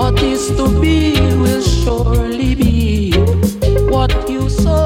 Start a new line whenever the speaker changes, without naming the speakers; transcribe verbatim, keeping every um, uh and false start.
What is to be will surely be. What you sow